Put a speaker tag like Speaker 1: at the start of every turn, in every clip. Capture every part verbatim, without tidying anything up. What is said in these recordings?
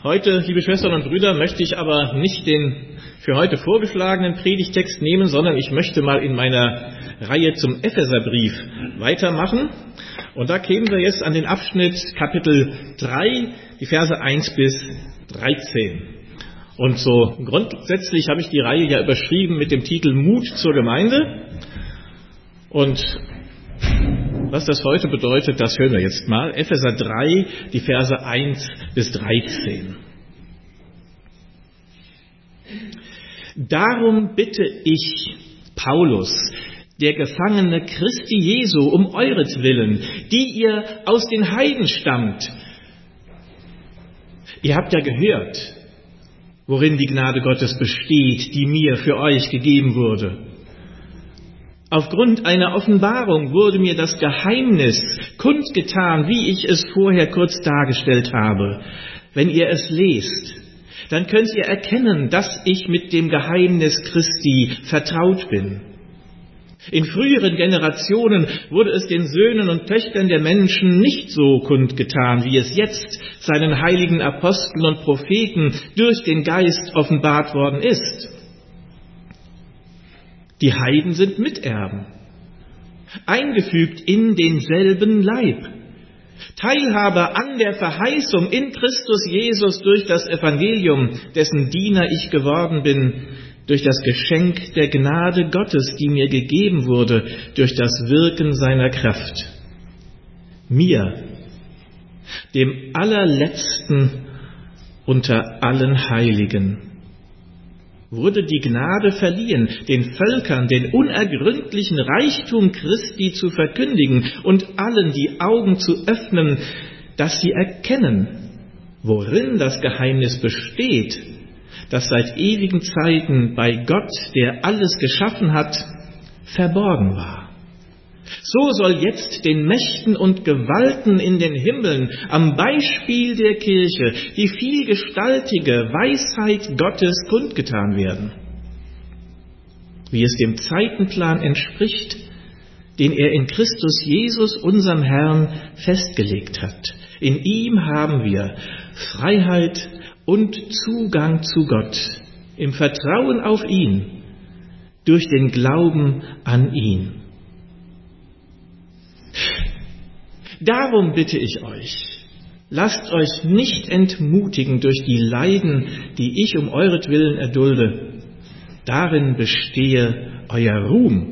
Speaker 1: Heute, liebe Schwestern und Brüder, möchte ich aber nicht den für heute vorgeschlagenen Predigtext nehmen, sondern ich möchte mal in meiner Reihe zum Epheserbrief weitermachen. Und da kämen wir jetzt an den Abschnitt Kapitel drei, die Verse eins bis dreizehn. Und so grundsätzlich habe ich die Reihe ja überschrieben mit dem Titel Mut zur Gemeinde. Und was das heute bedeutet, das hören wir jetzt mal. Epheser drei, die Verse eins bis dreizehn. Darum bitte ich, Paulus, der Gefangene Christi Jesu, um euretwillen, die ihr aus den Heiden stammt. Ihr habt ja gehört, worin die Gnade Gottes besteht, die mir für euch gegeben wurde. Aufgrund einer Offenbarung wurde mir das Geheimnis kundgetan, wie ich es vorher kurz dargestellt habe. Wenn ihr es lest, dann könnt ihr erkennen, dass ich mit dem Geheimnis Christi vertraut bin. In früheren Generationen wurde es den Söhnen und Töchtern der Menschen nicht so kundgetan, wie es jetzt seinen heiligen Aposteln und Propheten durch den Geist offenbart worden ist. Die Heiden sind Miterben, eingefügt in denselben Leib, Teilhaber an der Verheißung in Christus Jesus durch das Evangelium, dessen Diener ich geworden bin, durch das Geschenk der Gnade Gottes, die mir gegeben wurde, durch das Wirken seiner Kraft. Mir, dem Allerletzten unter allen Heiligen, wurde die Gnade verliehen, den Völkern den unergründlichen Reichtum Christi zu verkündigen und allen die Augen zu öffnen, dass sie erkennen, worin das Geheimnis besteht, das seit ewigen Zeiten bei Gott, der alles geschaffen hat, verborgen war. So soll jetzt den Mächten und Gewalten in den Himmeln am Beispiel der Kirche die vielgestaltige Weisheit Gottes kundgetan werden, wie es dem Zeitenplan entspricht, den er in Christus Jesus, unserem Herrn, festgelegt hat. In ihm haben wir Freiheit und Zugang zu Gott im Vertrauen auf ihn, durch den Glauben an ihn. Darum bitte ich euch, lasst euch nicht entmutigen durch die Leiden, die ich um euretwillen erdulde. Darin bestehe euer Ruhm.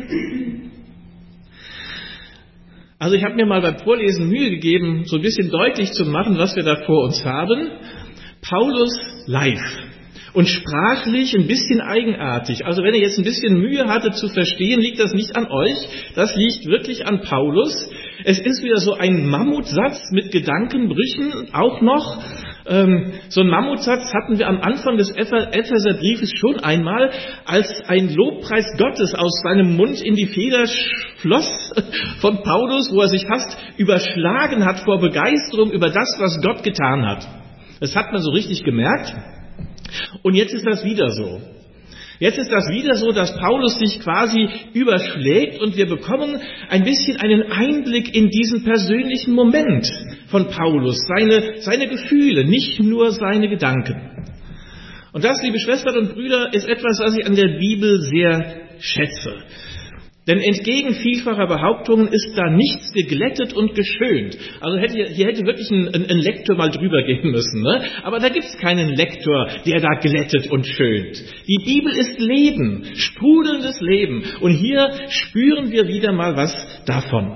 Speaker 1: Also ich habe mir mal beim Vorlesen Mühe gegeben, so ein bisschen deutlich zu machen, was wir da vor uns haben. Paulus live. Und sprachlich ein bisschen eigenartig. Also wenn ihr jetzt ein bisschen Mühe hattet zu verstehen, liegt das nicht an euch, das liegt wirklich an Paulus. Es ist wieder so ein Mammutsatz mit Gedankenbrüchen auch noch. Ähm, so ein Mammutsatz hatten wir am Anfang des Epheserbriefes schon einmal, als ein Lobpreis Gottes aus seinem Mund in die Feder floss von Paulus, wo er sich fast überschlagen hat vor Begeisterung über das, was Gott getan hat. Das hat man so richtig gemerkt. Und jetzt ist das wieder so. Jetzt ist das wieder so, dass Paulus sich quasi überschlägt und wir bekommen ein bisschen einen Einblick in diesen persönlichen Moment von Paulus, seine, seine Gefühle, nicht nur seine Gedanken. Und das, liebe Schwestern und Brüder, ist etwas, was ich an der Bibel sehr schätze. Denn entgegen vielfacher Behauptungen ist da nichts geglättet und geschönt. Also hätte, hier hätte wirklich ein, ein, ein Lektor mal drüber gehen müssen. Ne? Aber da gibt es keinen Lektor, der da glättet und schönt. Die Bibel ist Leben, sprudelndes Leben. Und hier spüren wir wieder mal was davon.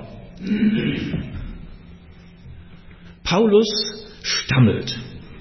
Speaker 1: Paulus stammelt.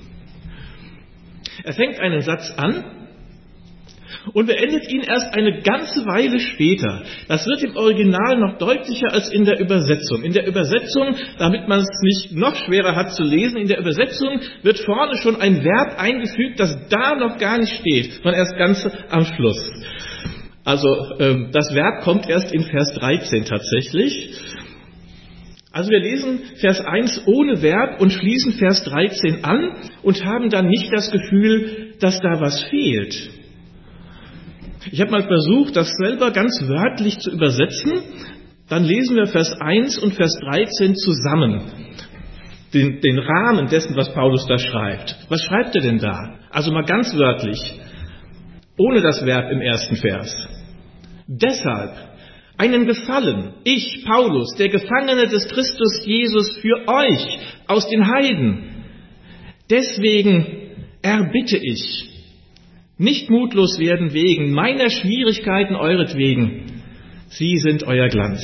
Speaker 1: Er fängt einen Satz an und beendet ihn erst eine ganze Weile später. Das wird im Original noch deutlicher als in der Übersetzung. In der Übersetzung, damit man es nicht noch schwerer hat zu lesen, in der Übersetzung wird vorne schon ein Verb eingefügt, das da noch gar nicht steht, sondern erst ganz am Schluss. Also ähm, das Verb kommt erst in Vers dreizehn tatsächlich. Also wir lesen Vers eins ohne Verb und schließen Vers dreizehn an und haben dann nicht das Gefühl, dass da was fehlt. Ich habe mal versucht, das selber ganz wörtlich zu übersetzen. Dann lesen wir Vers eins und Vers dreizehn zusammen. den, den Rahmen dessen, was Paulus da schreibt. Was schreibt er denn da? Also mal ganz wörtlich, ohne das Verb im ersten Vers. Deshalb einen Gefallen, ich, Paulus, der Gefangene des Christus Jesus für euch aus den Heiden. Deswegen erbitte ich, nicht mutlos werden wegen meiner Schwierigkeiten euretwegen. Sie sind euer Glanz.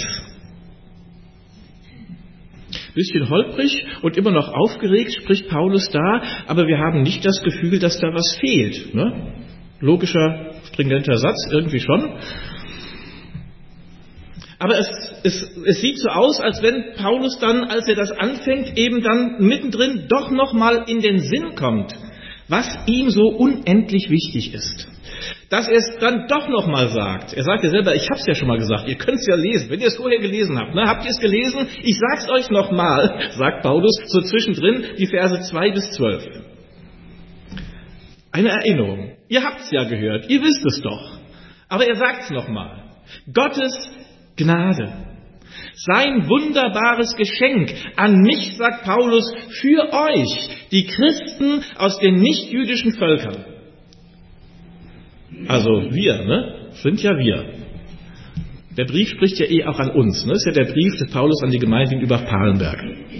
Speaker 1: Bisschen holprig und immer noch aufgeregt spricht Paulus da, aber wir haben nicht das Gefühl, dass da was fehlt. Ne? Logischer, stringenter Satz, irgendwie schon. Aber es, es, es sieht so aus, als wenn Paulus dann, als er das anfängt, eben dann mittendrin doch nochmal in den Sinn kommt, was ihm so unendlich wichtig ist. Dass er es dann doch nochmal sagt. Er sagt ja selber, ich habe es ja schon mal gesagt, ihr könnt es ja lesen, wenn ihr es vorher gelesen habt. Ne? Habt ihr es gelesen? Ich sag's euch nochmal, sagt Paulus, so zwischendrin die Verse zwei bis zwölf. Eine Erinnerung. Ihr habt es ja gehört, ihr wisst es doch. Aber er sagt es nochmal. Gottes Gnade. Sein wunderbares Geschenk an mich, sagt Paulus, für euch, die Christen aus den nichtjüdischen Völkern. Also wir, ne? Sind ja wir. Der Brief spricht ja eh auch an uns, ne? Das ist ja der Brief des Paulus an die Gemeinde in Übach-Palenberg.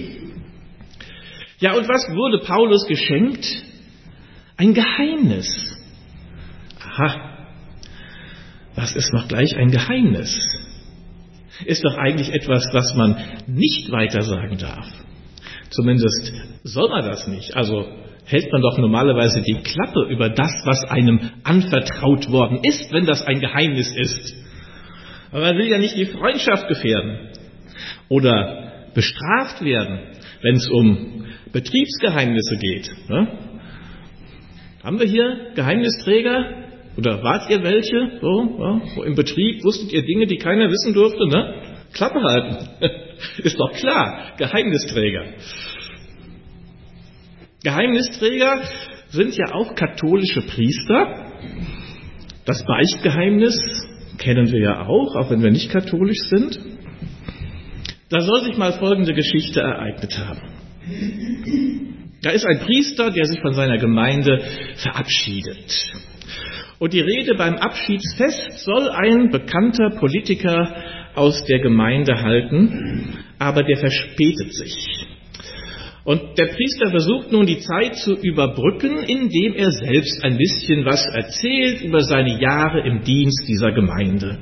Speaker 1: Ja, und was wurde Paulus geschenkt? Ein Geheimnis. Aha. Was ist noch gleich ein Geheimnis? Ist doch eigentlich etwas, was man nicht weiter sagen darf. Zumindest soll man das nicht. Also hält man doch normalerweise die Klappe über das, was einem anvertraut worden ist, wenn das ein Geheimnis ist. Aber man will ja nicht die Freundschaft gefährden oder bestraft werden, wenn es um Betriebsgeheimnisse geht. Ne? Haben wir hier Geheimnisträger? Oder wart ihr welche? So, ja, so im Betrieb wusstet ihr Dinge, die keiner wissen durfte, ne? Klappe halten. Ist doch klar. Geheimnisträger. Geheimnisträger sind ja auch katholische Priester. Das Beichtgeheimnis kennen wir ja auch, auch wenn wir nicht katholisch sind. Da soll sich mal folgende Geschichte ereignet haben. Da ist ein Priester, der sich von seiner Gemeinde verabschiedet. Und die Rede beim Abschiedsfest soll ein bekannter Politiker aus der Gemeinde halten, aber der verspätet sich. Und der Priester versucht nun die Zeit zu überbrücken, indem er selbst ein bisschen was erzählt über seine Jahre im Dienst dieser Gemeinde.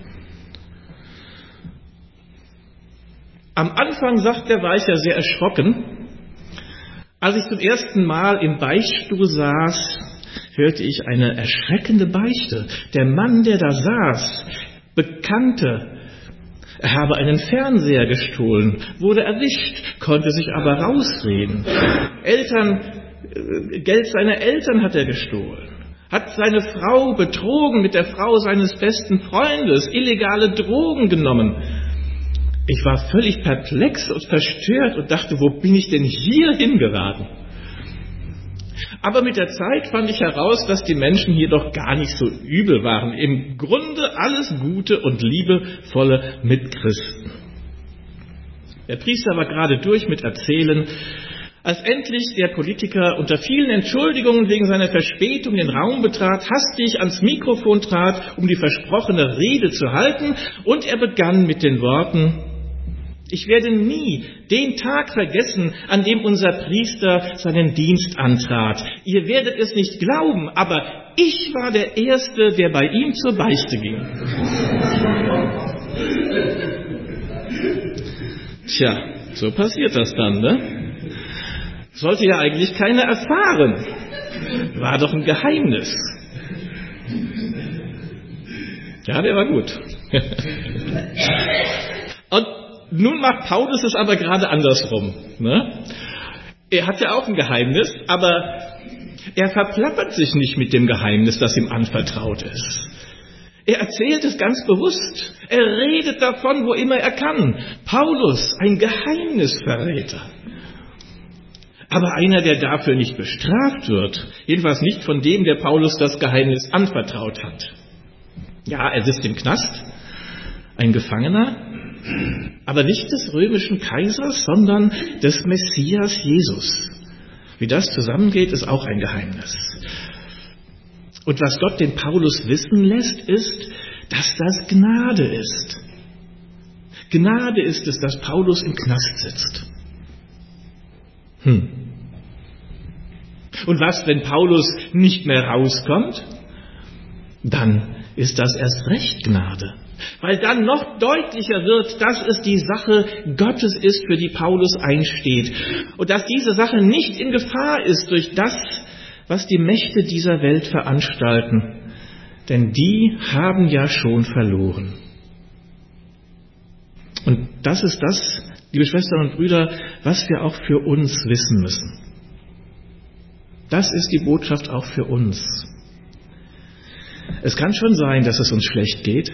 Speaker 1: Am Anfang, sagt er, war ich ja sehr erschrocken. Als ich zum ersten Mal im Beichtstuhl saß, hörte ich eine erschreckende Beichte. Der Mann, der da saß, bekannte, er habe einen Fernseher gestohlen, wurde erwischt, konnte sich aber rausreden. Eltern, Geld seiner Eltern hat er gestohlen, hat seine Frau betrogen mit der Frau seines besten Freundes, illegale Drogen genommen. Ich war völlig perplex und verstört und dachte, wo bin ich denn hier hingeraten? Aber mit der Zeit fand ich heraus, dass die Menschen hier doch gar nicht so übel waren. Im Grunde alles gute und liebevolle Mitchristen. Der Priester war gerade durch mit Erzählen, als endlich der Politiker unter vielen Entschuldigungen wegen seiner Verspätung den Raum betrat, hastig ans Mikrofon trat, um die versprochene Rede zu halten, und er begann mit den Worten: Ich werde nie den Tag vergessen, an dem unser Priester seinen Dienst antrat. Ihr werdet es nicht glauben, aber ich war der Erste, der bei ihm zur Beichte ging. Tja, so passiert das dann, ne? Sollte ja eigentlich keiner erfahren. War doch ein Geheimnis. Ja, der war gut. Und nun macht Paulus es aber gerade andersrum. Ne? Er hat ja auch ein Geheimnis, aber er verplappert sich nicht mit dem Geheimnis, das ihm anvertraut ist. Er erzählt es ganz bewusst. Er redet davon, wo immer er kann. Paulus, ein Geheimnisverräter. Aber einer, der dafür nicht bestraft wird. Jedenfalls nicht von dem, der Paulus das Geheimnis anvertraut hat. Ja, er sitzt im Knast, ein Gefangener. Aber nicht des römischen Kaisers, sondern des Messias Jesus. Wie das zusammengeht, ist auch ein Geheimnis. Und was Gott den Paulus wissen lässt, ist, dass das Gnade ist. Gnade ist es, dass Paulus im Knast sitzt. Hm. Und was, wenn Paulus nicht mehr rauskommt? Dann ist das erst recht Gnade. Weil dann noch deutlicher wird, dass es die Sache Gottes ist, für die Paulus einsteht. Und dass diese Sache nicht in Gefahr ist durch das, was die Mächte dieser Welt veranstalten. Denn die haben ja schon verloren. Und das ist das, liebe Schwestern und Brüder, was wir auch für uns wissen müssen. Das ist die Botschaft auch für uns. Es kann schon sein, dass es uns schlecht geht.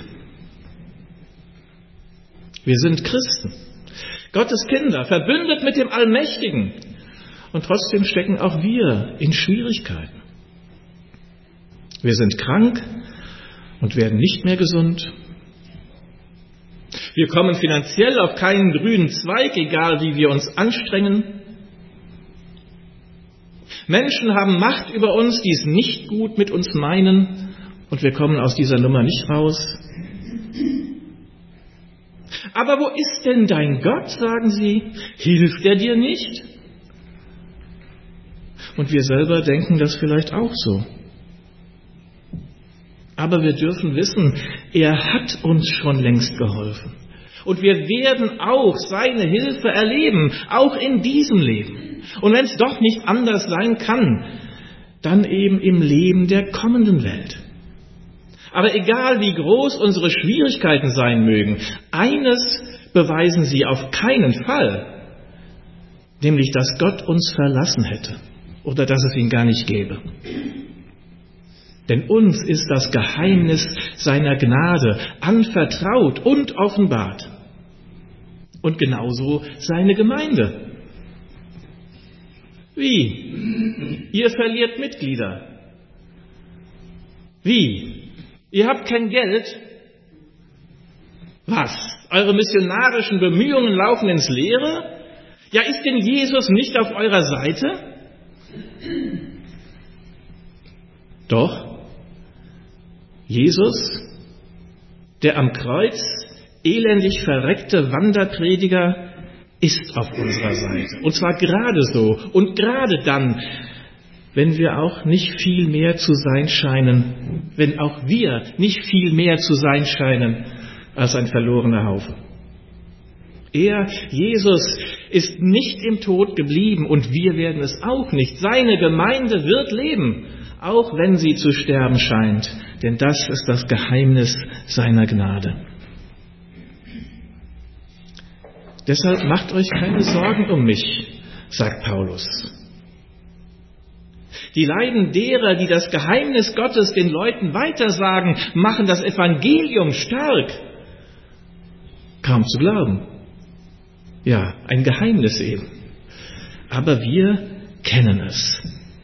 Speaker 1: Wir sind Christen, Gottes Kinder, verbündet mit dem Allmächtigen. Und trotzdem stecken auch wir in Schwierigkeiten. Wir sind krank und werden nicht mehr gesund. Wir kommen finanziell auf keinen grünen Zweig, egal wie wir uns anstrengen. Menschen haben Macht über uns, die es nicht gut mit uns meinen, und wir kommen aus dieser Nummer nicht raus. Aber wo ist denn dein Gott, sagen sie? Hilft er dir nicht? Und wir selber denken das vielleicht auch so. Aber wir dürfen wissen, er hat uns schon längst geholfen. Und wir werden auch seine Hilfe erleben, auch in diesem Leben. Und wenn es doch nicht anders sein kann, dann eben im Leben der kommenden Welt. Aber egal wie groß unsere Schwierigkeiten sein mögen, eines beweisen sie auf keinen Fall, nämlich dass Gott uns verlassen hätte oder dass es ihn gar nicht gäbe. Denn uns ist das Geheimnis seiner Gnade anvertraut und offenbart. Und genauso seine Gemeinde. Wie? Ihr verliert Mitglieder. Wie? Ihr habt kein Geld? Was? Eure missionarischen Bemühungen laufen ins Leere? Ja, ist denn Jesus nicht auf eurer Seite? Doch. Jesus, der am Kreuz elendig verreckte Wanderprediger, ist auf unserer Seite. Und zwar gerade so und gerade dann, wenn wir auch nicht viel mehr zu sein scheinen, wenn auch wir nicht viel mehr zu sein scheinen als ein verlorener Haufe. Er, Jesus, ist nicht im Tod geblieben und wir werden es auch nicht. Seine Gemeinde wird leben, auch wenn sie zu sterben scheint, denn das ist das Geheimnis seiner Gnade. Deshalb macht euch keine Sorgen um mich, sagt Paulus. Die Leiden derer, die das Geheimnis Gottes den Leuten weitersagen, machen das Evangelium stark. Kaum zu glauben. Ja, ein Geheimnis eben. Aber wir kennen es.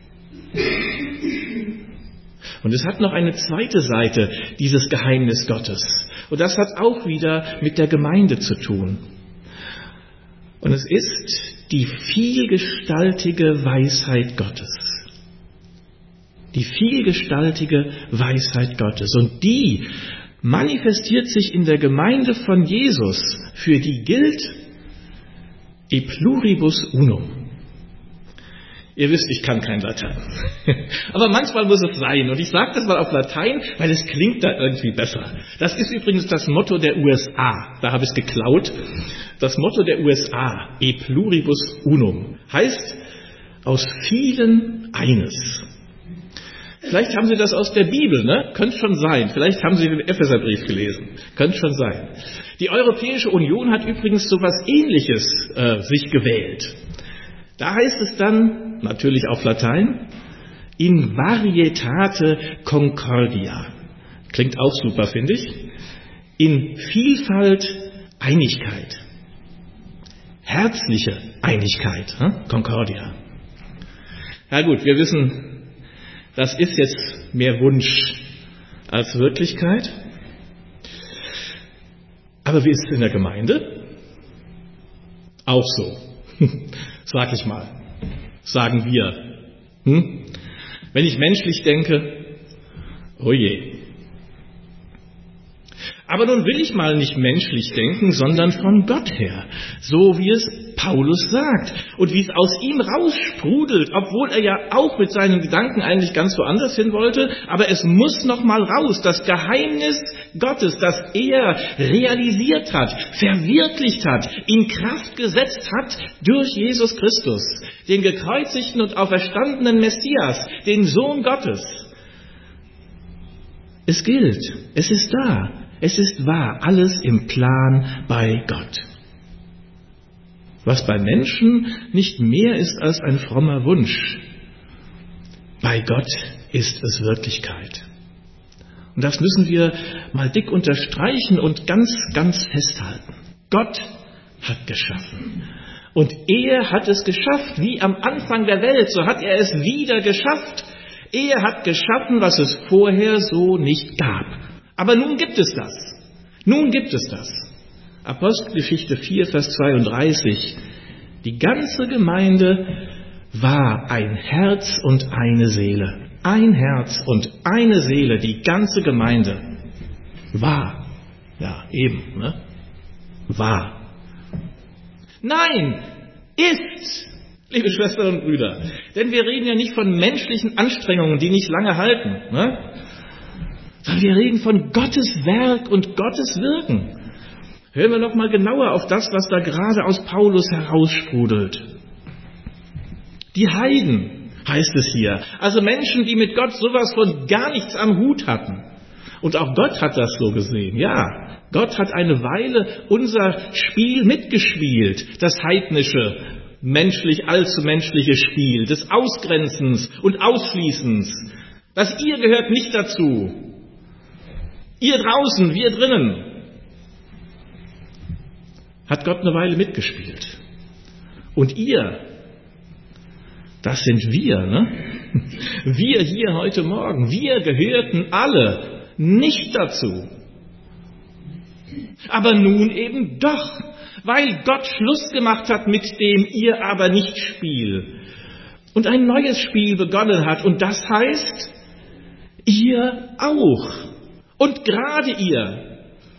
Speaker 1: Und es hat noch eine zweite Seite, dieses Geheimnis Gottes. Und das hat auch wieder mit der Gemeinde zu tun. Und es ist die vielgestaltige Weisheit Gottes. Die vielgestaltige Weisheit Gottes. Und die manifestiert sich in der Gemeinde von Jesus, für die gilt e pluribus unum. Ihr wisst, ich kann kein Latein. Aber manchmal muss es sein. Und ich sage das mal auf Latein, weil es klingt da irgendwie besser. Das ist übrigens das Motto der U S A. Da habe ich es geklaut. Das Motto der U S A, e pluribus unum, heißt aus vielen eines. Vielleicht haben Sie das aus der Bibel, ne? Könnte schon sein. Vielleicht haben Sie den Epheserbrief gelesen. Könnte schon sein. Die Europäische Union hat übrigens so etwas Ähnliches äh, sich gewählt. Da heißt es dann, natürlich auf Latein, in varietate concordia. Klingt auch super, finde ich. In Vielfalt Einigkeit. Herzliche Einigkeit, hm? Concordia. Na gut, wir wissen, das ist jetzt mehr Wunsch als Wirklichkeit. Aber wie ist es in der Gemeinde? Auch so, sag ich mal, sagen wir. Hm? Wenn ich menschlich denke, oh je. Aber nun will ich mal nicht menschlich denken, sondern von Gott her, so wie es Paulus sagt und wie es aus ihm raussprudelt, obwohl er ja auch mit seinen Gedanken eigentlich ganz woanders hin wollte, aber es muss noch mal raus, das Geheimnis Gottes, das er realisiert hat, verwirklicht hat, in Kraft gesetzt hat durch Jesus Christus, den gekreuzigten und auferstandenen Messias, den Sohn Gottes. Es gilt, es ist da. Es ist wahr, alles im Plan bei Gott. Was bei Menschen nicht mehr ist als ein frommer Wunsch, bei Gott ist es Wirklichkeit. Und das müssen wir mal dick unterstreichen und ganz, ganz festhalten. Gott hat geschaffen. Und er hat es geschafft, wie am Anfang der Welt, so hat er es wieder geschafft. Er hat geschaffen, was es vorher so nicht gab. Aber nun gibt es das. Nun gibt es das. Apostelgeschichte vier, Vers zweiunddreißig. Die ganze Gemeinde war ein Herz und eine Seele. Ein Herz und eine Seele, die ganze Gemeinde war. Ja, eben, ne? War. Nein, ist, liebe Schwestern und Brüder. Denn wir reden ja nicht von menschlichen Anstrengungen, die nicht lange halten, ne? Sondern wir reden von Gottes Werk und Gottes Wirken. Hören wir noch mal genauer auf das, was da gerade aus Paulus heraussprudelt. Die Heiden, heißt es hier. Also Menschen, die mit Gott sowas von gar nichts am Hut hatten. Und auch Gott hat das so gesehen. Ja, Gott hat eine Weile unser Spiel mitgespielt. Das heidnische, menschlich, allzu menschliche Spiel des Ausgrenzens und Ausschließens. Das ihr gehört nicht dazu. Ihr draußen, wir drinnen. Hat Gott eine Weile mitgespielt. Und ihr, das sind wir, ne? Wir hier heute Morgen, wir gehörten alle nicht dazu. Aber nun eben doch, weil Gott Schluss gemacht hat mit dem ihr aber nicht Spiel und ein neues Spiel begonnen hat. Und das heißt, ihr auch. Und gerade ihr,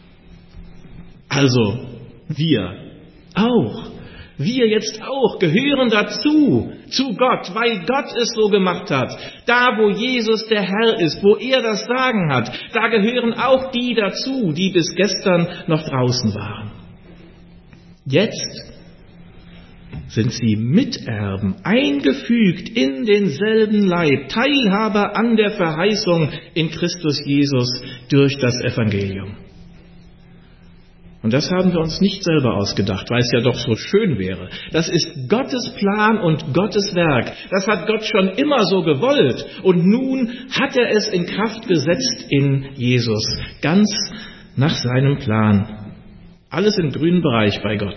Speaker 1: also wir auch, wir jetzt auch gehören dazu, zu Gott, weil Gott es so gemacht hat. Da, wo Jesus der Herr ist, wo er das Sagen hat, da gehören auch die dazu, die bis gestern noch draußen waren. Jetzt sind sie Miterben, eingefügt in denselben Leib, Teilhaber an der Verheißung in Christus Jesus durch das Evangelium. Und das haben wir uns nicht selber ausgedacht, weil es ja doch so schön wäre. Das ist Gottes Plan und Gottes Werk. Das hat Gott schon immer so gewollt. Und nun hat er es in Kraft gesetzt in Jesus. Ganz nach seinem Plan. Alles im grünen Bereich bei Gott.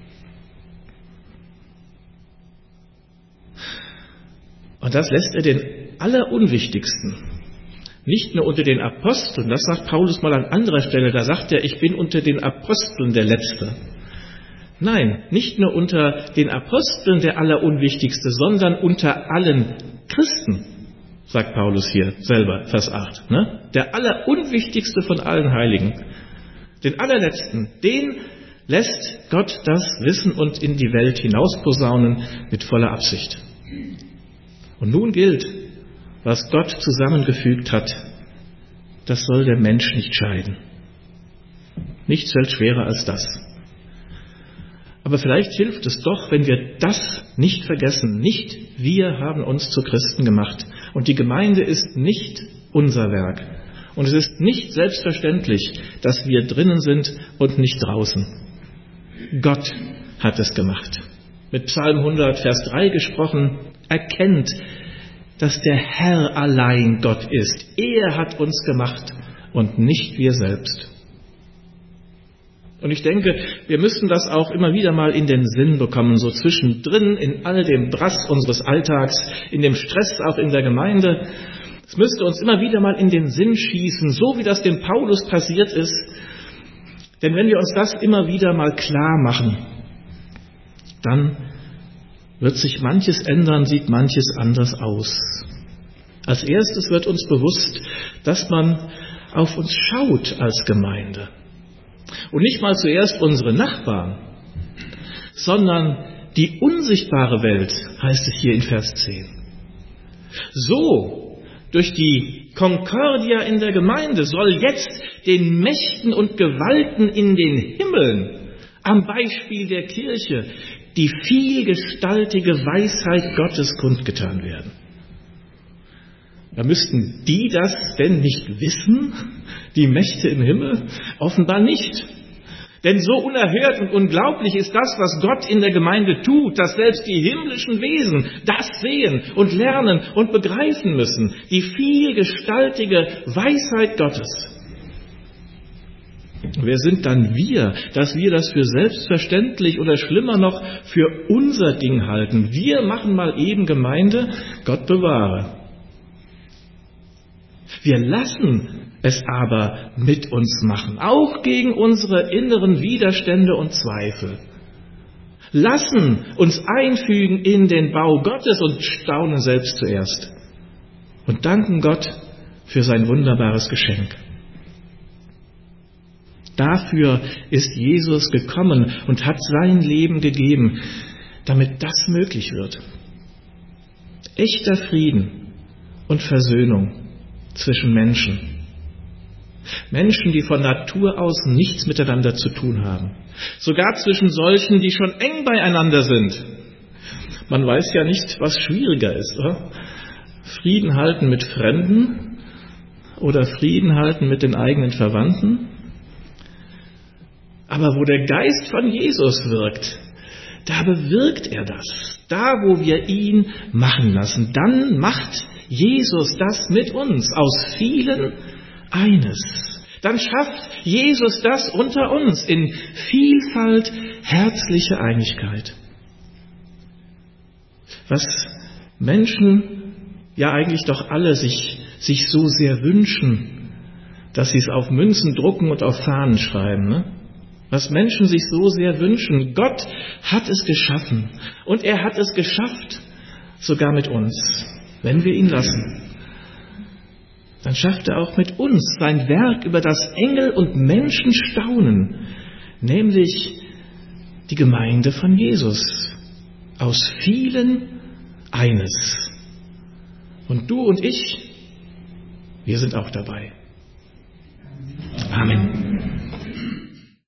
Speaker 1: Und das lässt er den Allerunwichtigsten, nicht nur unter den Aposteln, das sagt Paulus mal an anderer Stelle, da sagt er, ich bin unter den Aposteln der Letzte. Nein, nicht nur unter den Aposteln der Allerunwichtigste, sondern unter allen Christen, sagt Paulus hier selber, Vers acht. Ne? Der Allerunwichtigste von allen Heiligen, den Allerletzten, den lässt Gott das wissen und in die Welt hinausposaunen mit voller Absicht. Und nun gilt, was Gott zusammengefügt hat, das soll der Mensch nicht scheiden. Nichts fällt schwerer als das. Aber vielleicht hilft es doch, wenn wir das nicht vergessen. Nicht wir haben uns zu Christen gemacht. Und die Gemeinde ist nicht unser Werk. Und es ist nicht selbstverständlich, dass wir drinnen sind und nicht draußen. Gott hat es gemacht. Mit Psalm hundert, Vers drei gesprochen, erkennt, dass der Herr allein Gott ist. Er hat uns gemacht und nicht wir selbst. Und ich denke, wir müssen das auch immer wieder mal in den Sinn bekommen, so zwischendrin in all dem Brass unseres Alltags, in dem Stress auch in der Gemeinde. Es müsste uns immer wieder mal in den Sinn schießen, so wie das dem Paulus passiert ist. Denn wenn wir uns das immer wieder mal klar machen, dann wird sich manches ändern, sieht manches anders aus. Als erstes wird uns bewusst, dass man auf uns schaut als Gemeinde. Und nicht mal zuerst unsere Nachbarn, sondern die unsichtbare Welt, heißt es hier in Vers zehn. So, durch die Konkordia in der Gemeinde soll jetzt den Mächten und Gewalten in den Himmeln, am Beispiel der Kirche, die vielgestaltige Weisheit Gottes kundgetan werden. Da müssten die das denn nicht wissen, die Mächte im Himmel? Offenbar nicht. Denn so unerhört und unglaublich ist das, was Gott in der Gemeinde tut, dass selbst die himmlischen Wesen das sehen und lernen und begreifen müssen. Die vielgestaltige Weisheit Gottes. Wer sind dann wir, dass wir das für selbstverständlich oder schlimmer noch für unser Ding halten? Wir machen mal eben Gemeinde, Gott bewahre. Wir lassen es aber mit uns machen, auch gegen unsere inneren Widerstände und Zweifel. Lassen uns einfügen in den Bau Gottes und staunen selbst zuerst. Und danken Gott für sein wunderbares Geschenk. Dafür ist Jesus gekommen und hat sein Leben gegeben, damit das möglich wird. Echter Frieden und Versöhnung zwischen Menschen. Menschen, die von Natur aus nichts miteinander zu tun haben. Sogar zwischen solchen, die schon eng beieinander sind. Man weiß ja nicht, was schwieriger ist, oder? Frieden halten mit Fremden oder Frieden halten mit den eigenen Verwandten. Aber wo der Geist von Jesus wirkt, da bewirkt er das. Da, wo wir ihn machen lassen, dann macht Jesus das mit uns, aus vielen eines. Dann schafft Jesus das unter uns in Vielfalt, herzliche Einigkeit. Was Menschen ja eigentlich doch alle sich, sich so sehr wünschen, dass sie es auf Münzen drucken und auf Fahnen schreiben, ne? Was Menschen sich so sehr wünschen. Gott hat es geschaffen und er hat es geschafft, sogar mit uns, wenn wir ihn lassen. Dann schafft er auch mit uns sein Werk, über das Engel und Menschen staunen, nämlich die Gemeinde von Jesus. Aus vielen eines. Und du und ich, wir sind auch dabei. Amen.